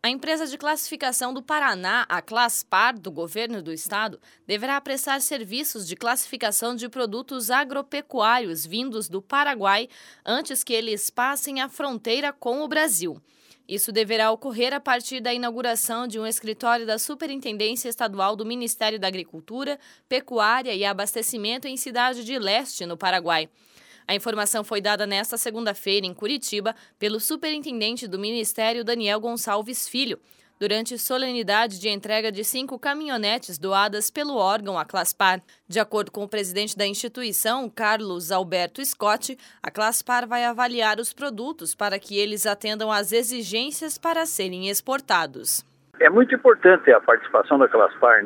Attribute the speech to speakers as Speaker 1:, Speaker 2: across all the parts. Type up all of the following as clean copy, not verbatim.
Speaker 1: A empresa de classificação do Paraná, a Claspar, do governo do estado, deverá prestar serviços de classificação de produtos agropecuários vindos do Paraguai antes que eles passem a fronteira com o Brasil. Isso deverá ocorrer a partir da inauguração de um escritório da Superintendência Estadual do Ministério da Agricultura, Pecuária e Abastecimento em Cidade de Leste, no Paraguai. A informação foi dada nesta segunda-feira, em Curitiba, pelo superintendente do Ministério, Daniel Gonçalves Filho, durante solenidade de entrega de 5 caminhonetes doadas pelo órgão, a Claspar. De acordo com o presidente da instituição, Carlos Alberto Scott, a Claspar vai avaliar os produtos para que eles atendam às exigências para serem exportados.
Speaker 2: É muito importante a participação da Claspar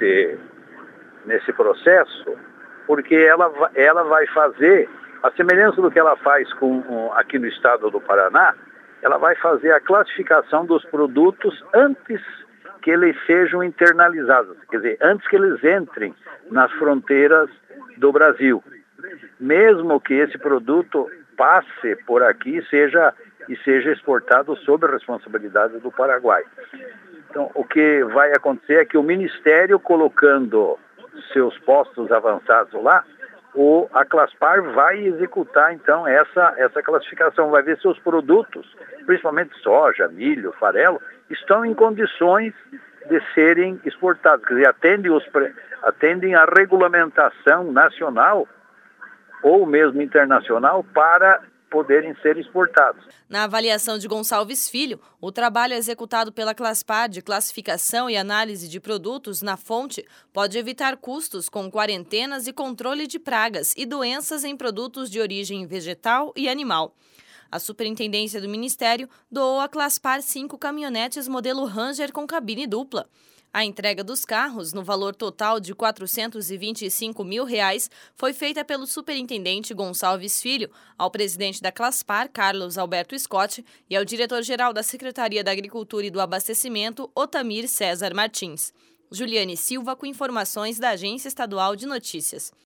Speaker 2: nesse processo, porque ela vai fazer, a semelhança do que ela faz aqui no estado do Paraná, ela vai fazer a classificação dos produtos antes que eles sejam internalizados, quer dizer, antes que eles entrem nas fronteiras do Brasil. Mesmo que esse produto passe por aqui e seja exportado sob a responsabilidade do Paraguai. Então, o que vai acontecer é que o Ministério, colocando seus postos avançados lá, a Claspar vai executar, então, essa classificação, vai ver se os produtos, principalmente soja, milho, farelo, estão em condições de serem exportados, quer dizer, atendem à regulamentação nacional ou mesmo internacional para poderem ser exportados.
Speaker 1: Na avaliação de Gonçalves Filho, o trabalho executado pela Claspar de classificação e análise de produtos na fonte pode evitar custos com quarentenas e controle de pragas e doenças em produtos de origem vegetal e animal. A Superintendência do Ministério doou à Claspar 5 caminhonetes modelo Ranger com cabine dupla. A entrega dos carros, no valor total de R$ 425 mil, foi feita pelo superintendente Gonçalves Filho ao presidente da Claspar, Carlos Alberto Scott, e ao diretor-geral da Secretaria da Agricultura e do Abastecimento, Otamir César Martins. Juliane Silva, com informações da Agência Estadual de Notícias.